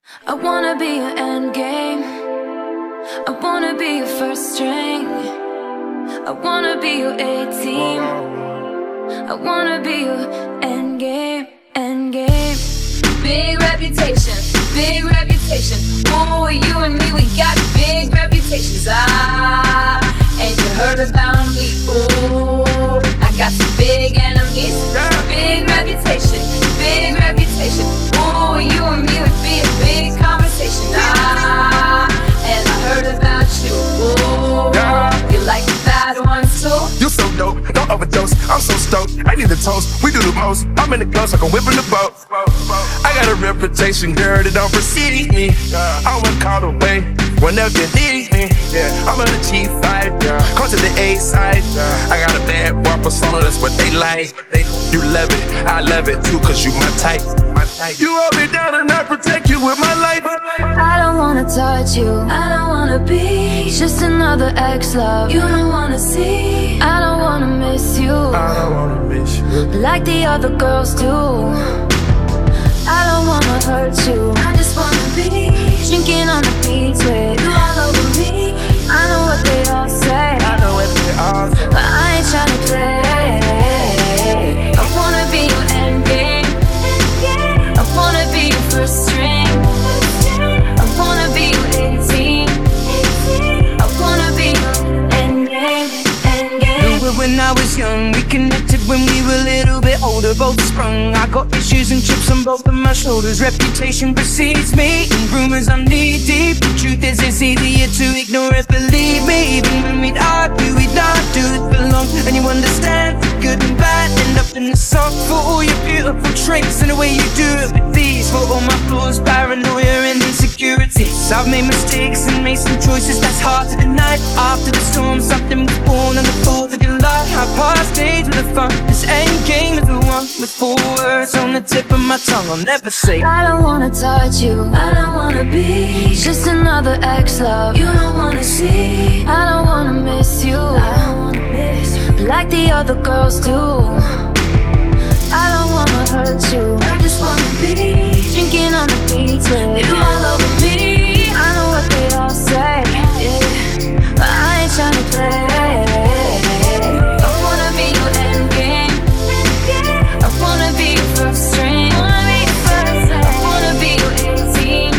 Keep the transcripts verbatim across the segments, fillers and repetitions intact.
I wanna be your end game. I wanna be your first string. I wanna be your A-team. I wanna be your end game, end game. Big reputation, big reputation. Oh, you and me, we got big reputations. Ah, and you heard about me. Oh, I got some big enemies. Big reputation, big reputation. Oh, you and me would be a big conversation. Ah, and I heard about you. Oh, you like the bad ones too? You so dope, don't overdose. I'm so stoked, I need the toast. We do the most. I'm in the ghost like I'm whipping the boat. I got a reputation, girl, that don't precede me. I won't call away whenever you need me. I'm on the G five, come to the A side. I got a bad boy persona, that's what they like. You love it, I love it too, cause you my type. You hold me down and I protect you with my life. I don't wanna touch you, I don't wanna be just another ex-love you don't wanna see. I don't wanna miss you, I don't wanna miss you like the other girls do. I don't wanna hurt you, I just wanna be drinking on the beach with you all over me. I know what they all say, I know what they all say, but I ain't tryna play. I wanna be your end game. I wanna be your first string. I wanna be your A-team. I wanna be your end game, end game. Knew it when I was young, we connected when we were a little bit older, both sprung. I got issues and chips on both of my shoulders. Reputation precedes me, and rumors I'm knee deep. The truth is it's easier to ignore it, believe me. Even when we'd argue, we'd not do it for long. And you understand the good and bad, end up in the sock for all your beautiful traits and the way you do it with these. For all my flaws, paranoia and insecurities, I've made mistakes and made some choices that's hard to deny. After the storm, something was born on the fourth of July. I passed stage with the fun. This end game is the one with four words on the tip of my tongue I'll never say. I don't wanna touch you, I don't wanna be just another ex-love you don't wanna see. I don't wanna miss you, I don't wanna miss you like the other girls do. I don't wanna hurt you, I just wanna be drinking on the beach with you all over me. I know what they all say, yeah, but I ain't tryna play. I wanna be your end game. I wanna be your first string. I wanna be your A-team.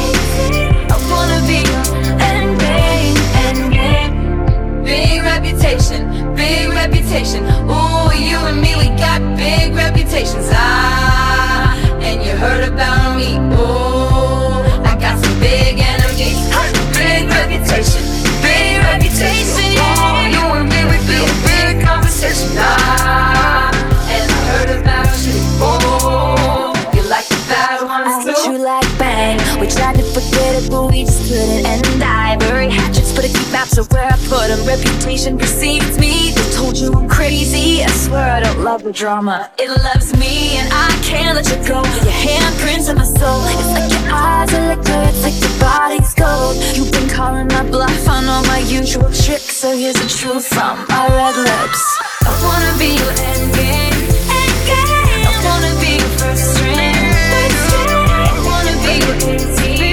I wanna be your end game, end game. Big reputation, big reputation. Ooh, you and me, we got big reputations. Ah, and you heard about me. Ooh, I got some big enemies. Big reputation, big reputation. Ooh, you and me, we be a big conversation. Ah, and I heard about you. Ooh, you like the bad I ones hit too? you like bang. We tried to forget it, but we just couldn't end. I bury hatchets, but I keep maps of where I put them. Reputation precedes me. They told you I'm crazy. I swear I don't love the drama. It loves me, and I can't let you go. Your handprints on my soul. It's like your eyes are liquor. It's like your body's gold. You've been calling my bluff on all my usual tricks. So here's the truth from my red lips. I wanna be your end game. I wanna be your first string. I wanna be your A-team.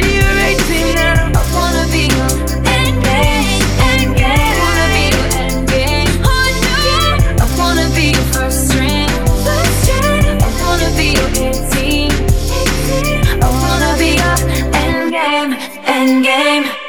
I wanna be your end game, end game. I wanna be your end game. I wanna be your first string. I wanna be your A-team. I wanna be your end game, end game.